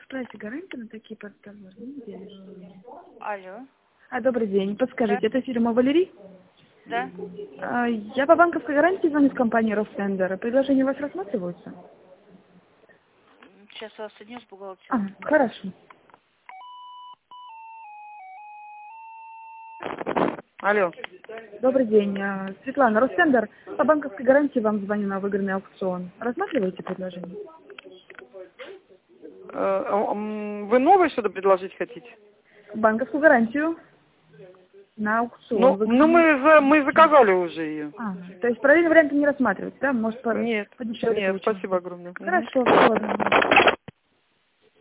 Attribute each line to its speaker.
Speaker 1: прайсе гарантия на такие подтовары?
Speaker 2: Алло.
Speaker 1: Добрый день. Подскажите, это фирма Валерий?
Speaker 2: Да?
Speaker 1: Я по банковской гарантии звоню с компании Ростендер. Предложения у вас рассматриваются?
Speaker 2: Сейчас вас соединю с бухгалтером.
Speaker 1: Хорошо.
Speaker 3: Алло.
Speaker 1: Добрый день. Светлана, Ростендер. По банковской гарантии вам звоню на выигранный аукцион. Рассматриваете предложение?
Speaker 3: Вы новое что-то предложить хотите?
Speaker 1: Банковскую гарантию на аукцион.
Speaker 3: Ну мы заказали уже ее.
Speaker 1: То есть параллельные варианты не рассматриваете, да? Может,
Speaker 3: Нет,
Speaker 1: подешевле получится.
Speaker 3: спасибо огромное.
Speaker 1: Хорошо, всего доброго.